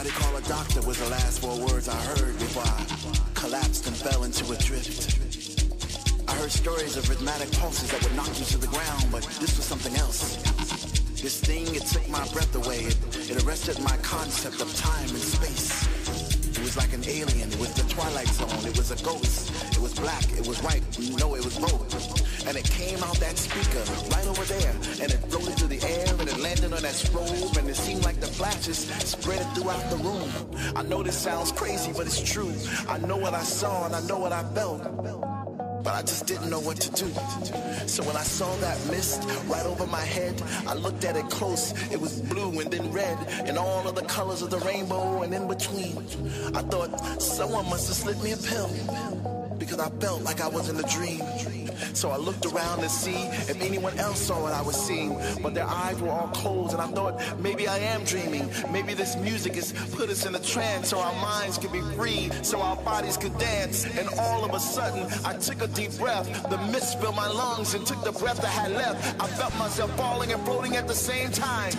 Somebody call a doctor was the last 4 words I heard before I collapsed and fell into a drift. I heard stories of rhythmic pulses that would knock you to the ground, but this was something else. This thing, it took my breath away. It arrested my concept of time and space. It was like an alien. It was the Twilight Zone. It was a ghost. It was black. It was white. No, it was both. And it came out that speaker right over there. And it floated through the air and it landed on that strobe. And it seemed like the flashes spread throughout the room. I know this sounds crazy, but it's true. I know what I saw and I know what I felt. But I just didn't know what to do. So when I saw that mist right over my head, I looked at it close. It was blue and then red and all of the colors of the rainbow and in between. I thought someone must have slipped me a pill because I felt like I was in a dream. So I looked around to see if anyone else saw what I was seeing, but their eyes were all closed, and I thought maybe I am dreaming. Maybe this music has put us in a trance so our minds could be free, so our bodies could dance. And all of a sudden, I took a deep breath. The mist filled my lungs and took the breath I had left. I felt myself falling and floating at the same time.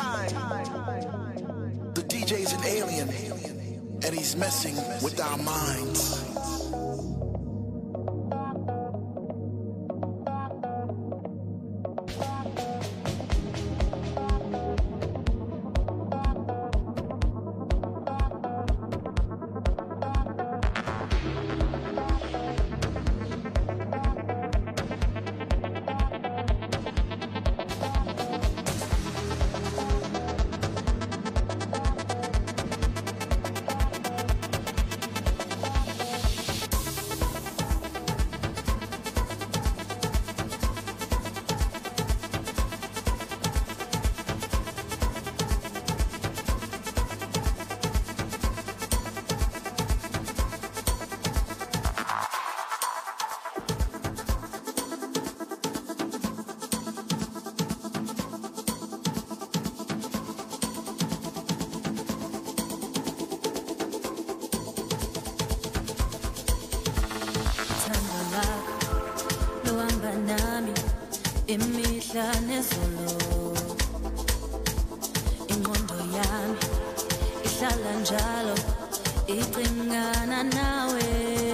The DJ's an alien, and he's messing with our minds. Imihla nezolo ingqondo yami ihlala njalo icingana nawe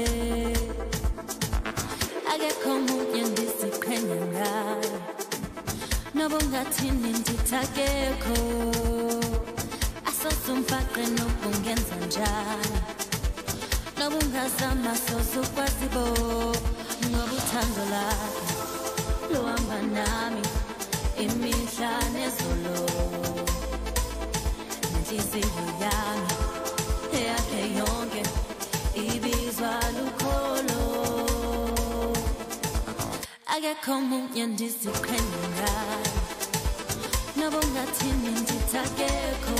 akekho umunye ndisiqhenya ngayo noba ungathini ndithi akekho asosumfaqe noba ungenza njani noba ungazama sosukwazi bo ngoba uthando lakho luhamba nami imihla nezolo nenhliziyo yami eyakhe yonke ibizwa lukholo akekho omunye ndisiqhenya ngayo noba ungathini ndithi akekho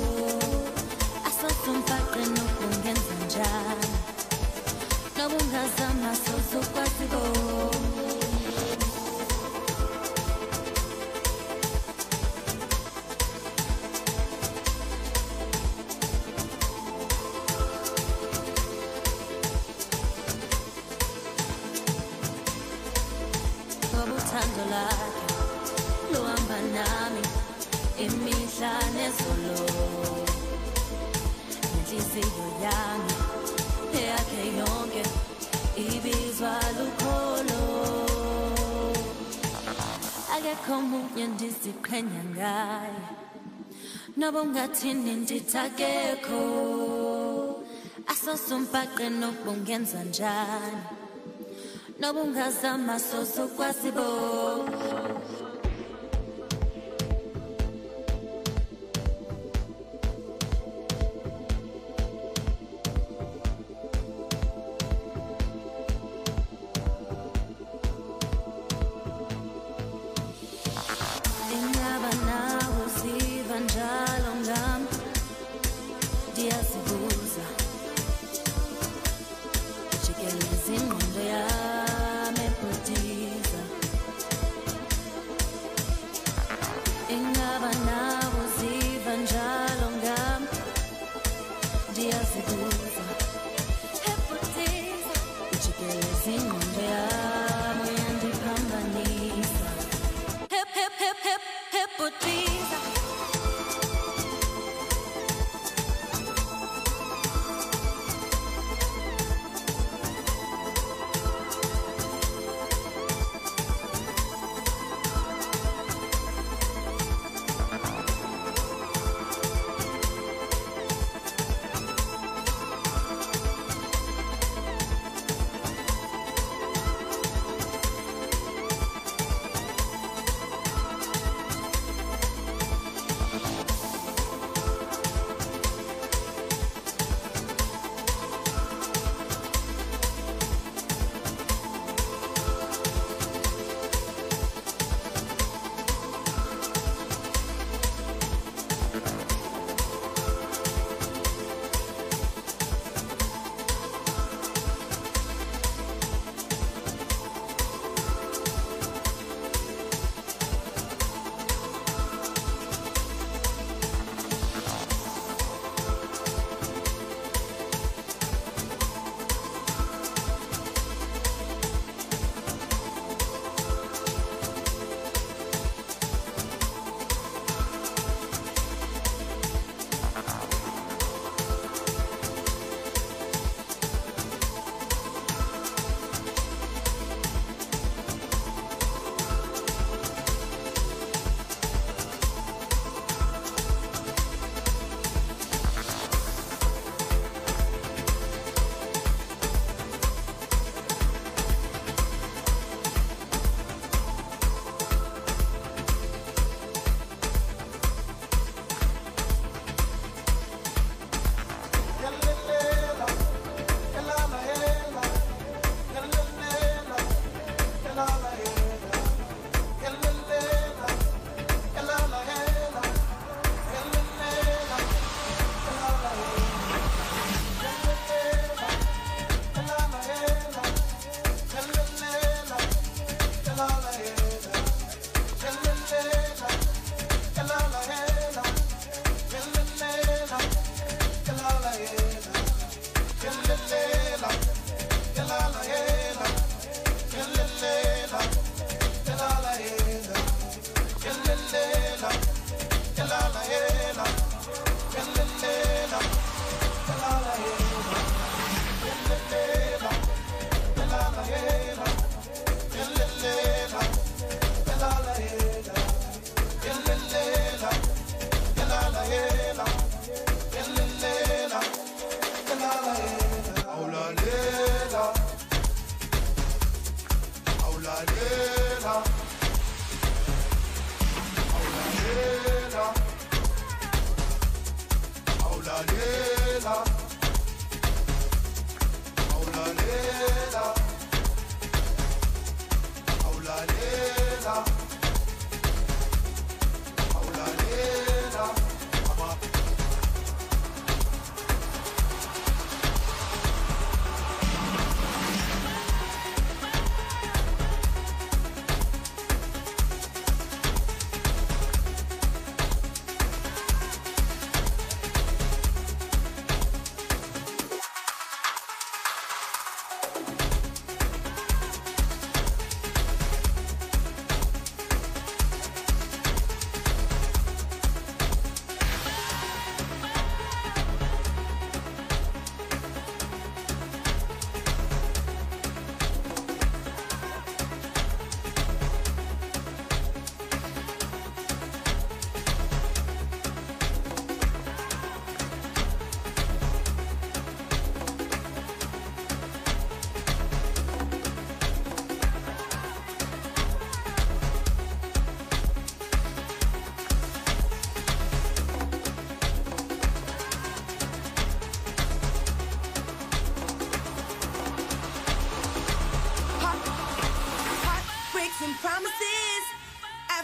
asosumfaqe noba ungenza njani noba ungazama sosukwazi bo uthando lakhe luhamba nami imihla nezolo nenhliziyo yami eyakhe yonke ibizwa lukholo akekho omunye ndisiqhenya ngayo noba ungathini ndithi akekho asosumfaqe noba ungenza njani noba ungazama sosukwazi bo ingaba nawe uziva njalo ngami ndiyazibuza jikeleza ingqondo yami ebhodiza ingaba nawe uziva njalo ngami ndiyazibuza ebhodiza jikeleza ingqondo yami uyandiphambanisa ebhodiza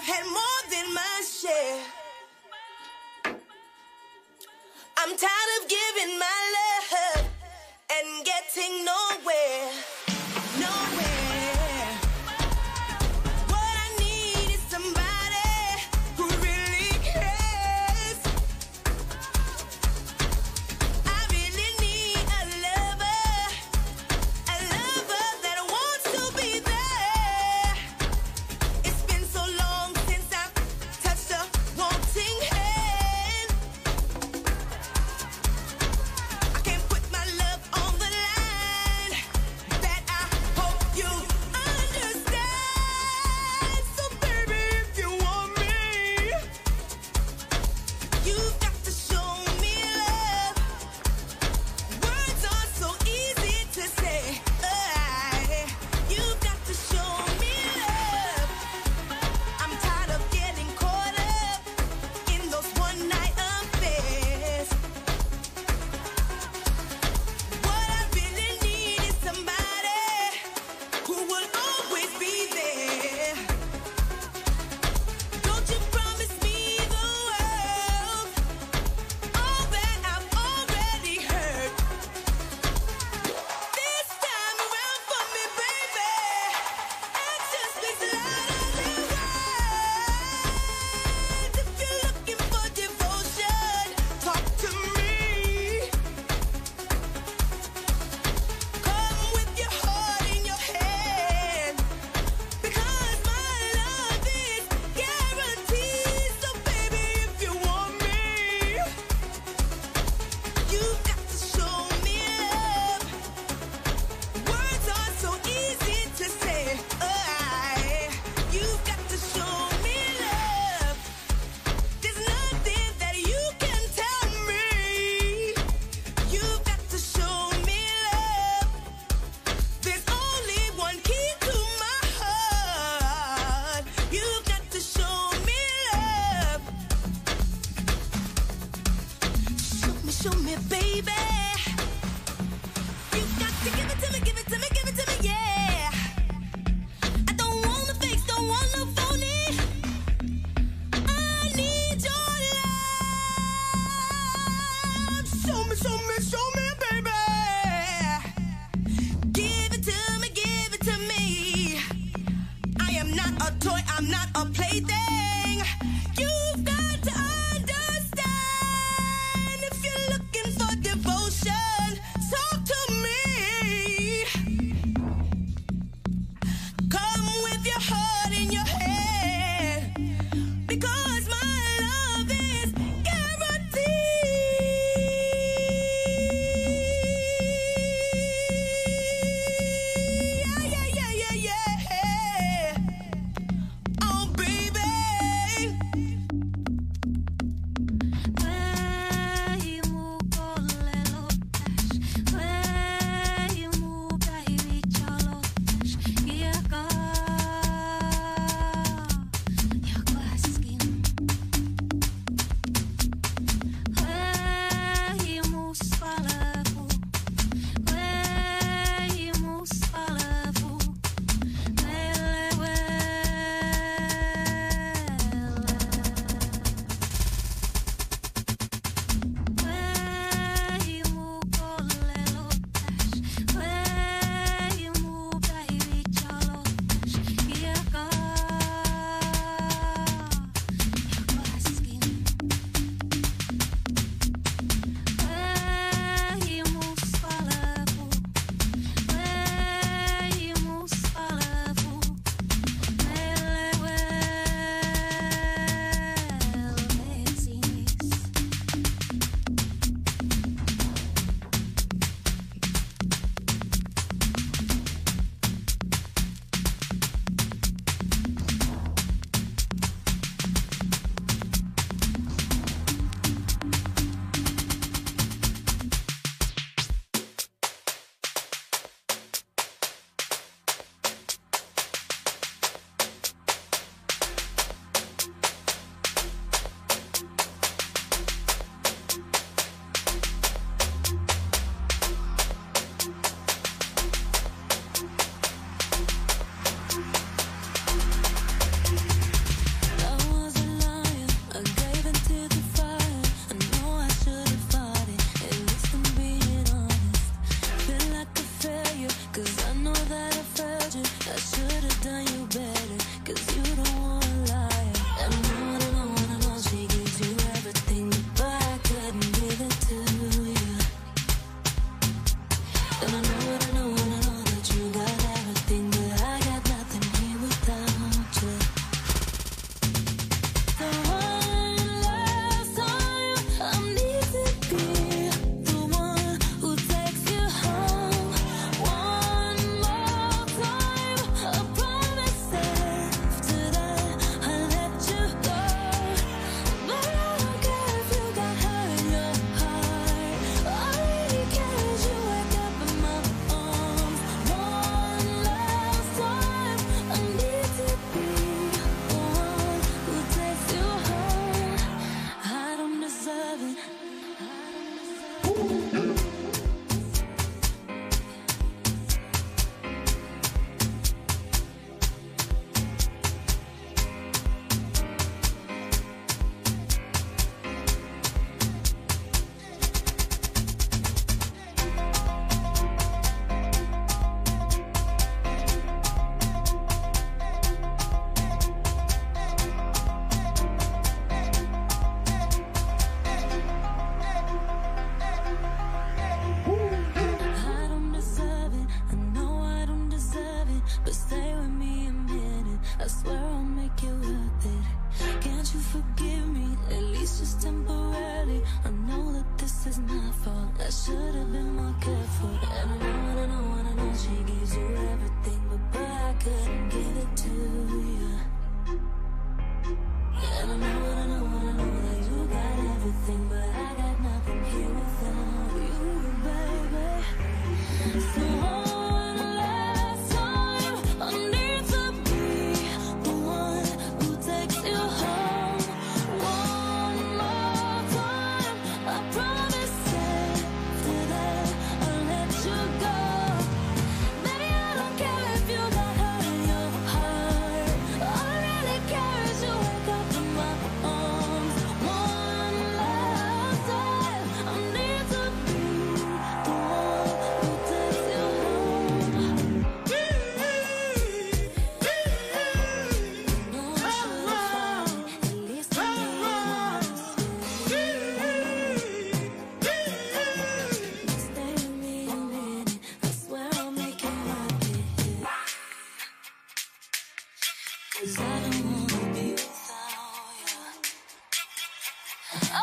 had more than my share. I'm tired of giving my love and getting nowhere. Nowhere. What I need is somebody who really cares. I really need a lover that wants to be there. It's been so long since And I know that you got everything, but I got nothing here without you. The one last time I need to be the one who takes you home. One more time, I promise after that I'll let you go. But I don't care if you got hurt in your heart. All I really care is you wake up in my arms. One last time, I need to be the one who takes you home. I don't deserve it. I don't deserve it. I know I don't deserve it. But stay with me a minute. I swear I'll make it worth it. Can't you forgive me? At least just temporarily. I know that this is my fault. I should have been more careful. And I know she gives you everything, but I couldn't give it to you. And I know that you got everything, but I got nothing here without you, baby. So one last time, I need to be the one who takes you home. One more time, I promise after that I'll let you go. Baby, I don't care if you got hurt in your heart. All I really care is you wake up in my arms. One last time, I need to be the one who takes you home. No, I should've fought it. At least I stay with me a minute. I swear I'll make it worth it. 'Cause I don't wanna be without you. Oh,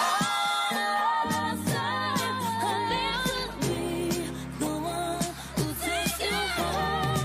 last time, I need to be the one who takes you home.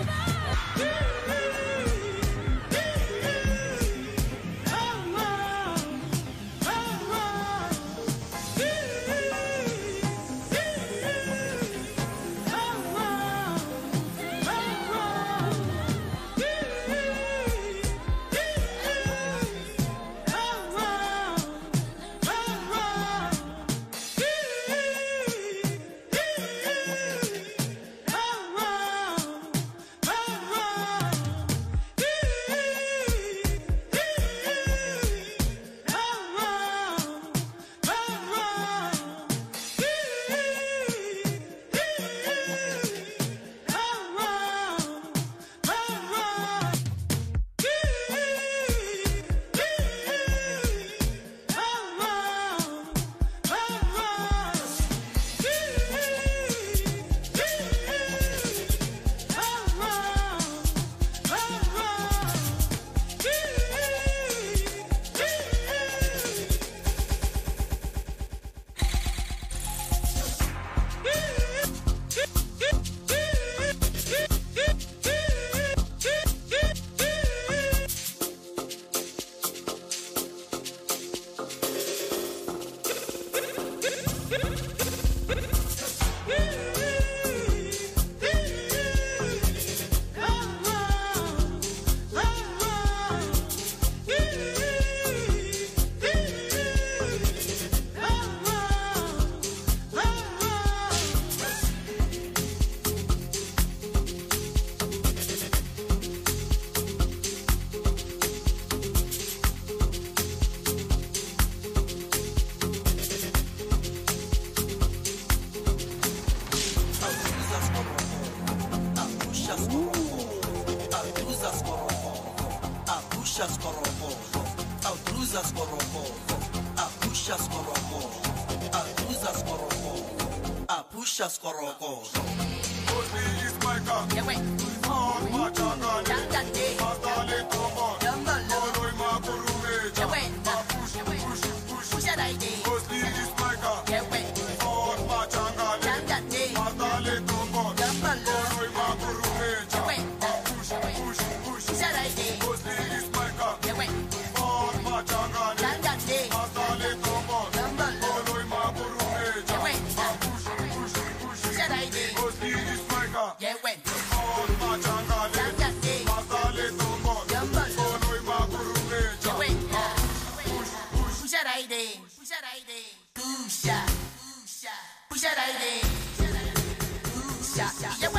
pusha skorokoto. Mostly is my car. Yeah, wait. On my changa. Jangande. Matale tomo. Dumbalo. Oloy makurume. Yeah, wait. Push it right there. Mostly is my car. Yeah, wait. On my changa. Jangande. Matale tomo. Dumbalo. Oloy makurume. Yeah, wait. Push it right there. Mostly is my car. Yeah, wait. On my changa. Jangande. Matale tomo. Dumbalo. Oloy makurume. Yeah, wait. Push it right there. Mostly is my car. Yeah, wait. On my changa. Jangande. Matale tomo. Dumbalo. Oloy makurume. Yeah, wait. Push it right there. Push it right there. Push it right there. Push it. Yeah,